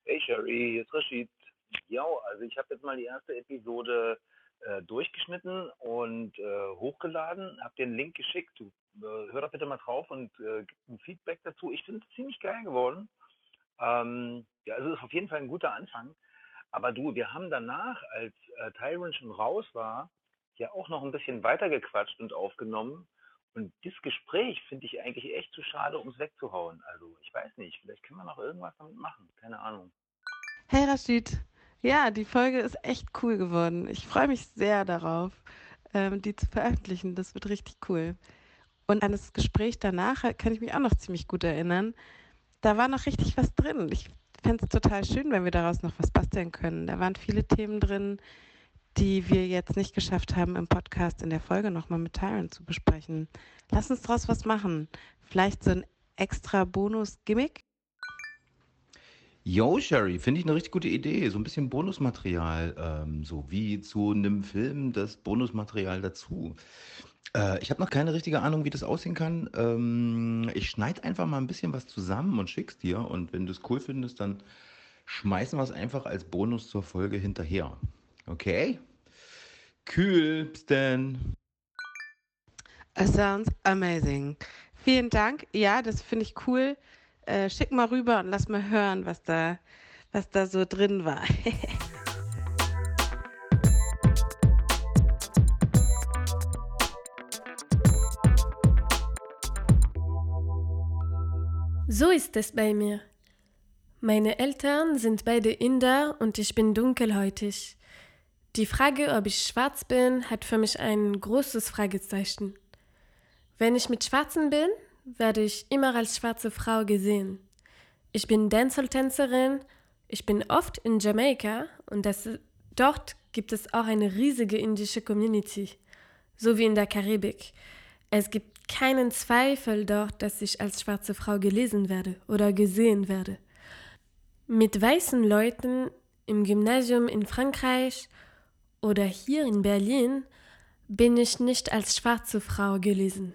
Hey Sherry, hier ist Rashid. Ja, also ich habe jetzt mal die erste Episode durchgeschnitten und hochgeladen, habe den Link geschickt. Du hör doch bitte mal drauf und gib ein Feedback dazu. Ich finde es ziemlich geil geworden. Ja, also es ist auf jeden Fall ein guter Anfang. Aber du, wir haben danach, als Tyron schon raus war, ja auch noch ein bisschen weiter gequatscht und aufgenommen. Und das Gespräch finde ich eigentlich echt zu schade, um es wegzuhauen. Also ich weiß nicht, vielleicht können wir noch irgendwas damit machen. Keine Ahnung. Hey Rashid, ja, die Folge ist echt cool geworden. Ich freue mich sehr darauf, die zu veröffentlichen. Das wird richtig cool. Und an das Gespräch danach kann ich mich auch noch ziemlich gut erinnern. Da war noch richtig was drin. Ich fände es total schön, wenn wir daraus noch was basteln können. Da waren viele Themen drin, die wir jetzt nicht geschafft haben, im Podcast in der Folge nochmal mit Tyron zu besprechen. Lass uns daraus was machen. Vielleicht so ein extra Bonus-Gimmick. Yo, Sherry, finde ich eine richtig gute Idee. So ein bisschen Bonusmaterial, so wie zu einem Film das Bonusmaterial dazu. Ich habe noch keine richtige Ahnung, wie das aussehen kann. Ich schneide einfach mal ein bisschen was zusammen und schick's dir. Und wenn du es cool findest, dann schmeißen wir es einfach als Bonus zur Folge hinterher. Okay? Cool, bis denn. It sounds amazing. Vielen Dank. Ja, das finde ich cool. Schick mal rüber und lass mal hören, was da so drin war. So ist es bei mir. Meine Eltern sind beide Inder und ich bin dunkelhäutig. Die Frage, ob ich schwarz bin, hat für mich ein großes Fragezeichen. Wenn ich mit Schwarzen bin, werde ich immer als schwarze Frau gesehen. Ich bin Dancehall-Tänzerin, ich bin oft in Jamaika und dort gibt es auch eine riesige indische Community, so wie in der Karibik. Es gibt keinen Zweifel dort, dass ich als schwarze Frau gelesen werde oder gesehen werde. Mit weißen Leuten im Gymnasium in Frankreich oder hier in Berlin bin ich nicht als schwarze Frau gelesen.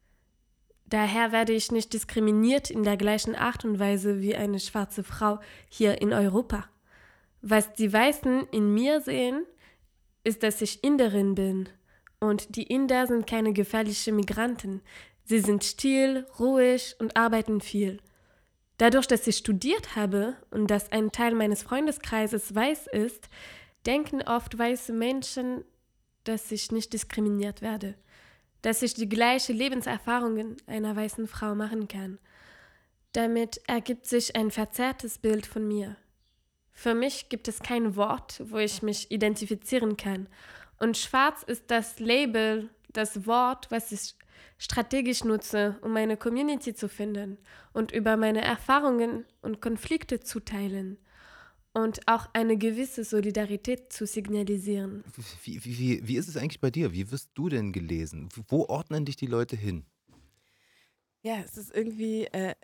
Daher werde ich nicht diskriminiert in der gleichen Art und Weise wie eine schwarze Frau hier in Europa. Was die Weißen in mir sehen, ist, dass ich Inderin bin. Und die Inder sind keine gefährlichen Migranten. Sie sind still, ruhig und arbeiten viel. Dadurch, dass ich studiert habe und dass ein Teil meines Freundeskreises weiß ist, denken oft weiße Menschen, dass ich nicht diskriminiert werde, dass ich die gleiche Lebenserfahrungen einer weißen Frau machen kann. Damit ergibt sich ein verzerrtes Bild von mir. Für mich gibt es kein Wort, wo ich mich identifizieren kann. Und schwarz ist das Label, das Wort, was ich strategisch nutze, um meine Community zu finden und über meine Erfahrungen und Konflikte zu teilen und auch eine gewisse Solidarität zu signalisieren. Wie ist es eigentlich bei dir? Wie wirst du denn gelesen? Wo ordnen dich die Leute hin? Ja, es ist irgendwie,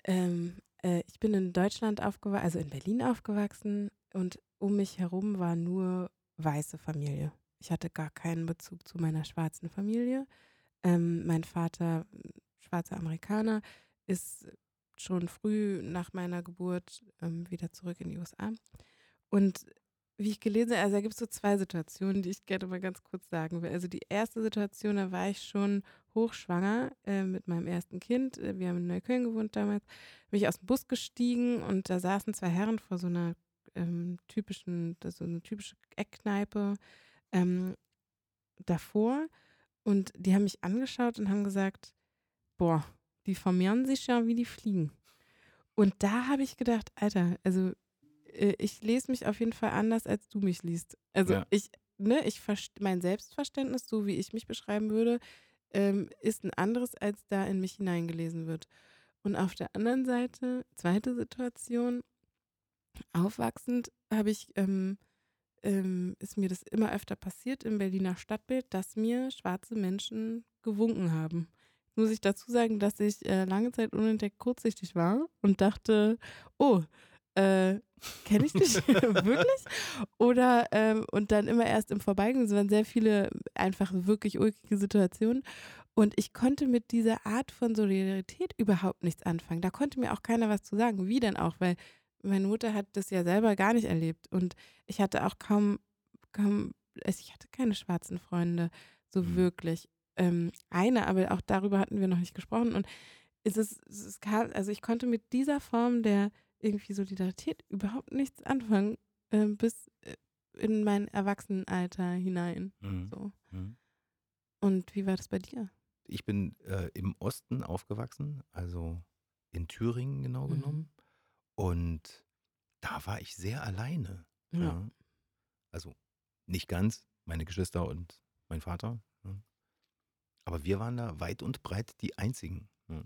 ich bin in Deutschland aufgewachsen, also in Berlin aufgewachsen und um mich herum war nur weiße Familie. Ich hatte gar keinen Bezug zu meiner schwarzen Familie. Mein Vater, schwarzer Amerikaner, ist schon früh nach meiner Geburt wieder zurück in die USA. Und wie ich gelesen habe, also da gibt es so zwei Situationen, die ich gerne mal ganz kurz sagen will. Also die erste Situation, da war ich schon hochschwanger mit meinem ersten Kind. Wir haben in Neukölln gewohnt damals. Bin ich aus dem Bus gestiegen und da saßen zwei Herren vor so einer so eine typische Eckkneipe davor. Und die haben mich angeschaut und haben gesagt, boah, die vermehren sich ja wie die Fliegen. Und da habe ich gedacht, Alter, also ich lese mich auf jeden Fall anders, als du mich liest. Also Ja. mein Selbstverständnis, so wie ich mich beschreiben würde, ist ein anderes, als da in mich hineingelesen wird. Und auf der anderen Seite, zweite Situation, aufwachsend ist mir das immer öfter passiert im Berliner Stadtbild, dass mir schwarze Menschen gewunken haben. Muss ich dazu sagen, dass ich lange Zeit unentdeckt kurzsichtig war und dachte, oh, kenne ich dich wirklich? Oder und dann immer erst im Vorbeigehen, es waren sehr viele einfach wirklich ulkige Situationen. Und ich konnte mit dieser Art von Solidarität überhaupt nichts anfangen. Da konnte mir auch keiner was zu sagen. Wie denn auch? Weil meine Mutter hat das ja selber gar nicht erlebt und ich hatte auch also ich hatte keine schwarzen Freunde, so Mhm. wirklich. Eine, aber auch darüber hatten wir noch nicht gesprochen und es kam, also ich konnte mit dieser Form der irgendwie Solidarität überhaupt nichts anfangen, bis in mein Erwachsenenalter hinein. Mhm. So. Mhm. Und wie war das bei dir? Ich bin im Osten aufgewachsen, also in Thüringen genau Mhm. genommen. Und da war ich sehr alleine. Ja. Ja. Also nicht ganz, meine Geschwister und mein Vater. Ja. Aber wir waren da weit und breit die Einzigen. Ja.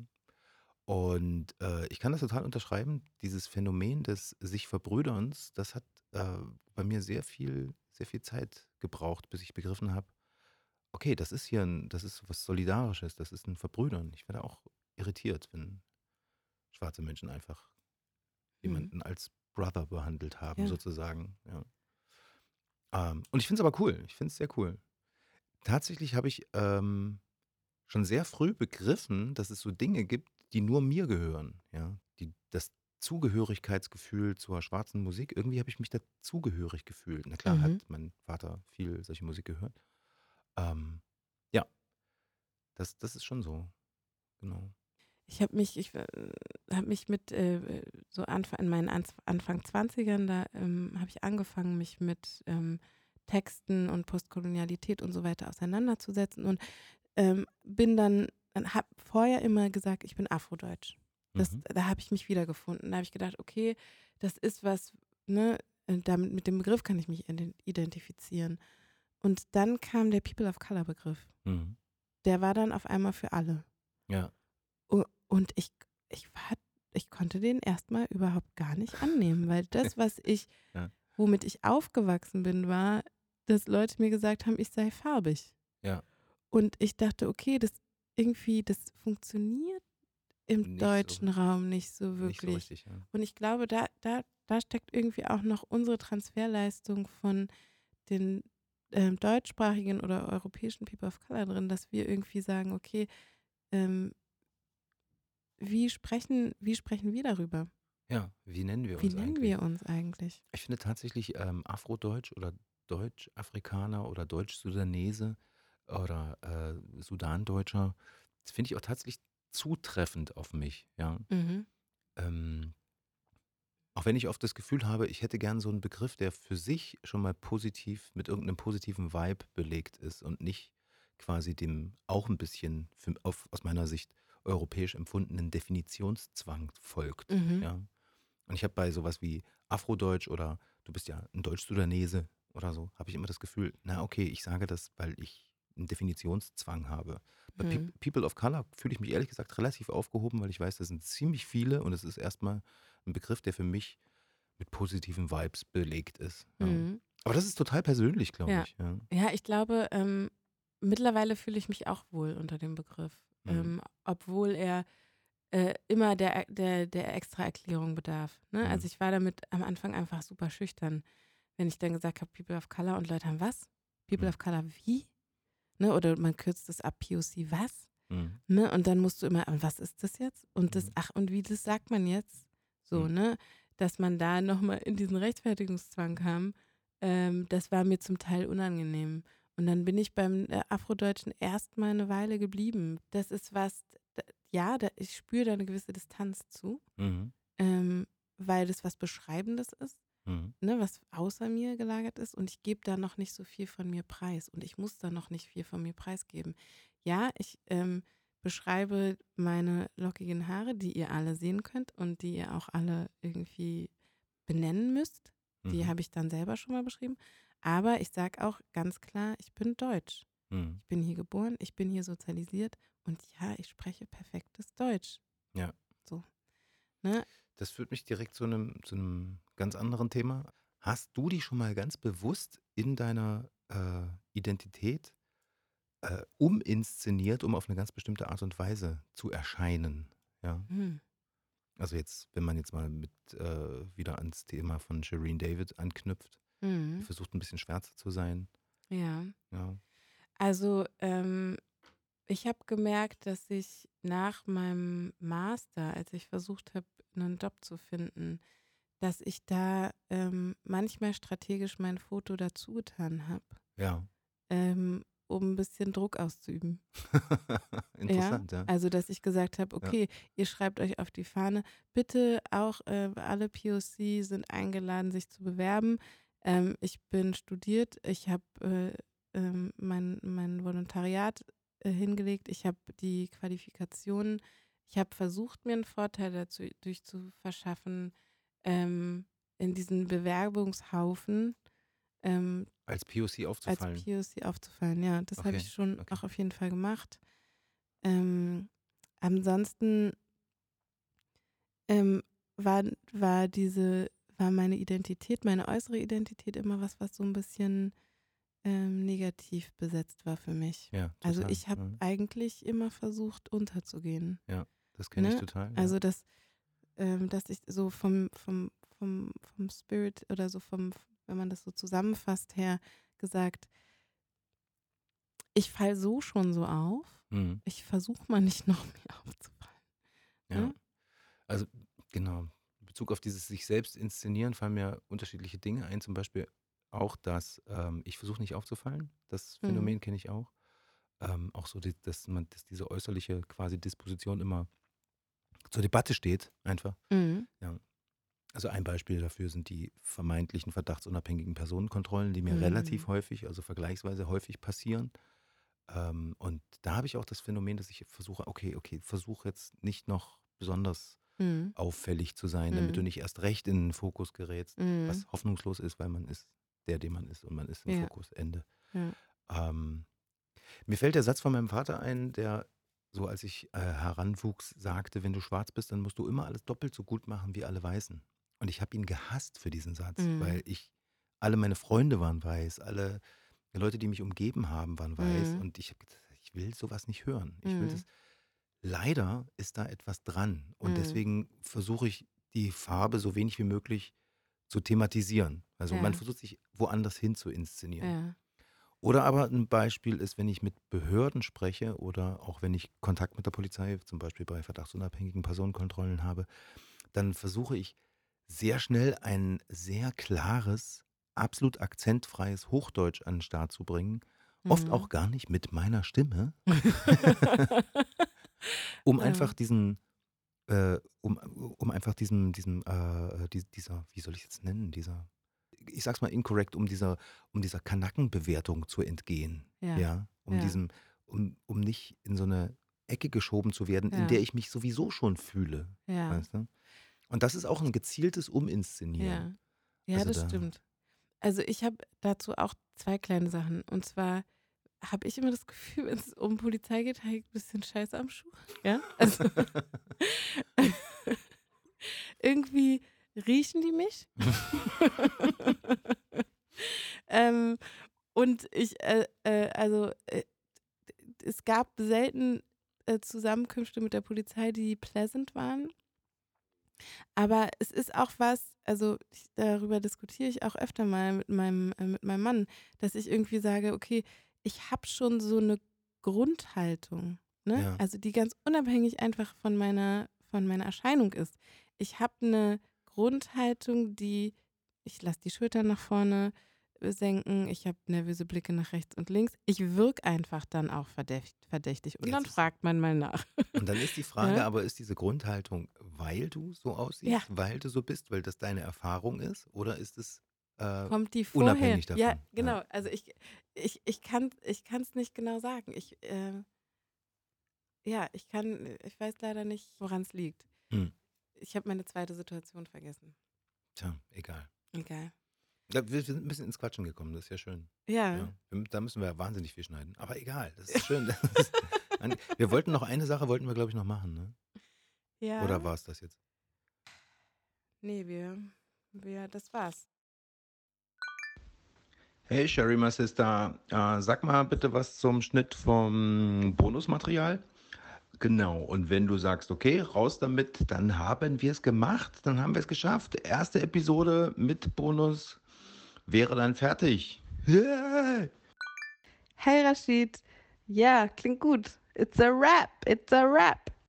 Und ich kann das total unterschreiben. Dieses Phänomen des sich Verbrüderns, das hat bei mir sehr viel Zeit gebraucht, bis ich begriffen habe, okay, das ist was Solidarisches, das ist ein Verbrüdern. Ich werde auch irritiert, wenn schwarze Menschen einfach Mhm. jemanden als Brother behandelt haben, Ja. sozusagen. Ja. Und ich finde es aber cool. Ich finde es sehr cool. Tatsächlich habe ich schon sehr früh begriffen, dass es so Dinge gibt, die nur mir gehören. Ja? Das Zugehörigkeitsgefühl zur schwarzen Musik, irgendwie habe ich mich dazugehörig gefühlt. Na klar, hat Mhm. mein Vater viel solche Musik gehört. Ähm, ja, das ist schon so. Genau. Ich habe mich mit so in meinen Anfang 20ern, da habe ich angefangen, mich mit Texten und Postkolonialität und so weiter auseinanderzusetzen und bin dann habe vorher immer gesagt, ich bin Afrodeutsch. Mhm. Da habe ich mich wiedergefunden. Da habe ich gedacht, okay, das ist was, ne, damit, mit dem Begriff kann ich mich identifizieren. Und dann kam der People of Color Begriff. Mhm. Der war dann auf einmal für alle. Ja. Und ich konnte den erstmal überhaupt gar nicht annehmen, weil das, Ja. womit ich aufgewachsen bin, war, dass Leute mir gesagt haben, ich sei farbig. Ja. Und ich dachte, okay, das funktioniert im Nicht so, deutschen Raum nicht so nicht so wirklich. richtig. Ja. Und ich glaube, da steckt irgendwie auch noch unsere Transferleistung von den deutschsprachigen oder europäischen People of Color drin, dass wir irgendwie sagen, okay, ähm, wie sprechen wir darüber? Ja, wie nennen wir Wie uns nennen eigentlich? wir uns eigentlich? Ich finde tatsächlich Afrodeutsch oder Deutsch-Afrikaner oder Deutsch-Sudanese oder Sudandeutscher, das finde ich auch tatsächlich zutreffend auf mich. Ja. Mhm. Ähm, auch wenn ich oft das Gefühl habe, ich hätte gern so einen Begriff, der für sich schon mal positiv mit irgendeinem positiven Vibe belegt ist und nicht quasi dem auch ein bisschen aus meiner Sicht europäisch empfundenen Definitionszwang folgt. Mhm. Ja. Und ich habe bei sowas wie Afrodeutsch oder du bist ja ein Deutsch-Sudanese oder so, habe ich immer das Gefühl, na okay, ich sage das, weil ich einen Definitionszwang habe. Bei Mhm. People of Color fühle ich mich ehrlich gesagt relativ aufgehoben, weil ich weiß, das sind ziemlich viele und es ist erstmal ein Begriff, der für mich mit positiven Vibes belegt ist. Ja. Mhm. Aber das ist total persönlich, glaube Ja. ich. Ja. Ja, ich glaube, mittlerweile fühle ich mich auch wohl unter dem Begriff, Mhm. obwohl er immer der Extraerklärung bedarf. Ne? Also Mhm. ich war damit am Anfang einfach super schüchtern, wenn ich dann gesagt habe, People of Color und Leute haben, was? People Mhm. of Color wie? Ne? Oder man kürzt es ab, POC, was? Mhm. Ne? Und dann musst du immer, was ist das jetzt? Und Mhm. und wie, das sagt man jetzt? So, Mhm. ne? Dass man da nochmal in diesen Rechtfertigungszwang kam, das war mir zum Teil unangenehm. Und dann bin ich beim Afrodeutschen erstmal eine Weile geblieben. Das ist was, ich spüre da eine gewisse Distanz zu, Mhm. weil das was Beschreibendes ist, Mhm. ne, was außer mir gelagert ist und ich gebe da noch nicht so viel von mir preis und ich muss da noch nicht viel von mir preisgeben. Ja, ich beschreibe meine lockigen Haare, die ihr alle sehen könnt und die ihr auch alle irgendwie benennen müsst. Die Mhm. habe ich dann selber schon mal beschrieben. Aber ich sage auch ganz klar, ich bin deutsch. Mhm. Ich bin hier geboren, ich bin hier sozialisiert und ja, ich spreche perfektes Deutsch. Ja. So, ne? Das führt mich direkt zu einem ganz anderen Thema. Hast du dich schon mal ganz bewusst in deiner Identität uminszeniert, um auf eine ganz bestimmte Art und Weise zu erscheinen? Ja. Hm. Also jetzt, wenn man jetzt mal mit wieder ans Thema von Shireen David anknüpft, die Mhm. versucht ein bisschen schwärzer zu sein. Ja. Ja. Also, ich habe gemerkt, dass ich nach meinem Master, als ich versucht habe, einen Job zu finden, dass ich da manchmal strategisch mein Foto dazu getan habe, Ja. um ein bisschen Druck auszuüben. Interessant, ja. Also, dass ich gesagt habe, okay, ihr schreibt euch auf die Fahne, bitte auch alle POC sind eingeladen, sich zu bewerben. Ich bin studiert, ich habe mein Volontariat hingelegt, ich habe die Qualifikationen, ich habe versucht, mir einen Vorteil dadurch zu verschaffen, in diesen Bewerbungshaufen Als POC aufzufallen. als POC aufzufallen. Ja, das habe Okay, ich schon okay. auch auf jeden Fall gemacht. Ansonsten war meine Identität, meine äußere Identität immer was so ein bisschen negativ besetzt war für mich. Ja, total. Also ich habe eigentlich immer versucht, unterzugehen. Ja, das kenne ich Ne? total. Also dass ich so vom Spirit oder so wenn man das so zusammenfasst her gesagt, ich falle so schon so auf, ich versuche mal nicht noch mehr aufzufallen. Ja. Ne? Also genau, in Bezug auf dieses sich selbst inszenieren fallen mir unterschiedliche Dinge ein, zum Beispiel auch, dass ich versuche nicht aufzufallen, das Phänomen kenne ich auch. Auch so, dass diese äußerliche quasi Disposition immer zur Debatte steht, einfach. Ja. Also ein Beispiel dafür sind die vermeintlichen verdachtsunabhängigen Personenkontrollen, die mir relativ häufig, also vergleichsweise häufig passieren. Und da habe ich auch das Phänomen, dass ich versuche, versuche jetzt nicht noch besonders auffällig zu sein, damit du nicht erst recht in den Fokus gerätst, was hoffnungslos ist, weil man ist der man ist und man ist im Fokus, Ende. Ja. Mir fällt der Satz von meinem Vater ein, der so als ich heranwuchs sagte, wenn du schwarz bist, dann musst du immer alles doppelt so gut machen wie alle Weißen. Und ich habe ihn gehasst für diesen Satz, weil alle meine Freunde waren weiß, alle Leute, die mich umgeben haben, waren weiß und ich habe gedacht, ich will sowas nicht hören. Ich will das. Leider ist da etwas dran und deswegen versuche ich die Farbe so wenig wie möglich zu thematisieren. Also man versucht sich woanders hin zu inszenieren. Ja. Oder aber ein Beispiel ist, wenn ich mit Behörden spreche oder auch wenn ich Kontakt mit der Polizei, zum Beispiel bei verdachtsunabhängigen Personenkontrollen habe, dann versuche ich sehr schnell ein sehr klares, absolut akzentfreies Hochdeutsch an den Start zu bringen. Oft auch gar nicht mit meiner Stimme, um einfach dieser, wie soll ich es jetzt nennen, ich sag's mal inkorrekt, um dieser Kanackenbewertung zu entgehen. Ja. Um nicht in so eine Ecke geschoben zu werden, in der ich mich sowieso schon fühle. Ja. Weißt du? Und das ist auch ein gezieltes Uminszenieren. Ja, Also das stimmt. Also ich habe dazu auch 2 kleine Sachen. Und zwar habe ich immer das Gefühl, wenn es um Polizei geht, habe ich ein bisschen Scheiße am Schuh. Ja, also irgendwie riechen die mich. Und es gab selten Zusammenkünfte mit der Polizei, die pleasant waren. Aber es ist auch was, also darüber diskutiere ich auch öfter mal mit meinem Mann, dass ich irgendwie sage, okay, ich habe schon so eine Grundhaltung, ne? Ja. Also die ganz unabhängig einfach von meiner Erscheinung ist. Ich habe eine Grundhaltung, ich lasse die Schultern nach vorne senken, ich habe nervöse Blicke nach rechts und links. Ich wirke einfach dann auch verdächtig und dann fragt man mal nach. Und dann ist die Frage, Ja? aber ist diese Grundhaltung, weil du so aussiehst, Ja. weil du so bist, weil das deine Erfahrung ist, oder ist es Kommt die vorher? unabhängig davon? Ja, genau. Also ich kann es nicht genau sagen. Ich weiß leider nicht, woran es liegt. Ich habe meine zweite Situation vergessen. Tja, egal. Egal. Ja, wir sind ein bisschen ins Quatschen gekommen, das ist ja schön. Ja. Da müssen wir wahnsinnig viel schneiden. Aber egal, das ist schön. Wir wollten noch eine Sache, glaube ich, noch machen, ne? Ja. Oder war es das jetzt? Nee, das war's. Hey Sherry, my sister, sag mal bitte was zum Schnitt vom Bonusmaterial. Genau, und wenn du sagst, okay, raus damit, dann haben wir es gemacht, dann haben wir es geschafft. Erste Episode mit Bonus wäre dann fertig. Yeah. Hey Rashid. Ja, klingt gut. It's a rap.